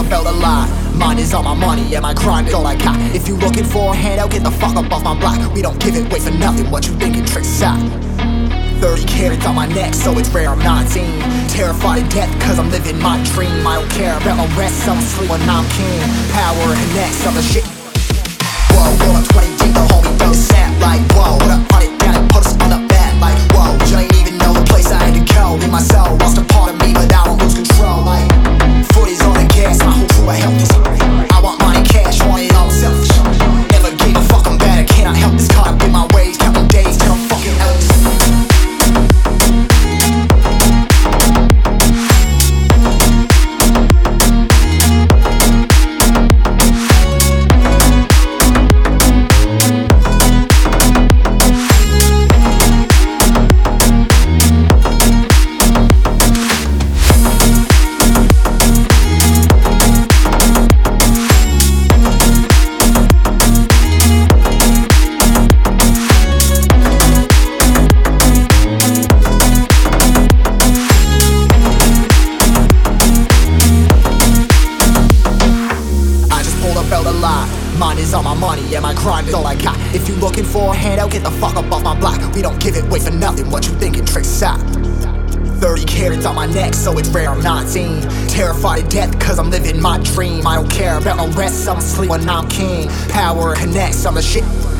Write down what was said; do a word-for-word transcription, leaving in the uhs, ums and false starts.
a belt a lot. Mine is all my money and my grind is all I got. If you looking for a handout, get the fuck up off my block. We don't give it away for nothing, what you thinking, tricks out. Thirty carats on my neck, so it's rare I'm nineteen. Terrified of death, cause I'm living my dream. I don't care about my rest, I'm asleep when I'm king. Power connects, I'm the shit. Whoa, roll up twenty deep, the homie don't snap. Like, whoa, what up, hunt it down and put us on the map. Like, whoa, you ain't even know the place I had to go. In my soul, lost a part of me, but I don't lose control. Like, footies on the gas, my whole crew I help this. I want money, cash, want it all selfish. Never gave a fuck, I'm bad, I cannot help this. Caught up in my ways, counting days till I'm fucking Elvis. Mine is all my money and my grind is all I got. If you looking for a handout, get the fuck up off my block. We don't give it away for nothing, what you thinking, tricks out. Thirty carats on my neck, so it's rare I'm nineteen. Terrified of death, cause I'm living my dream. I don't care about no rest, I'm asleep when I'm king. Power connects, I'm the shit.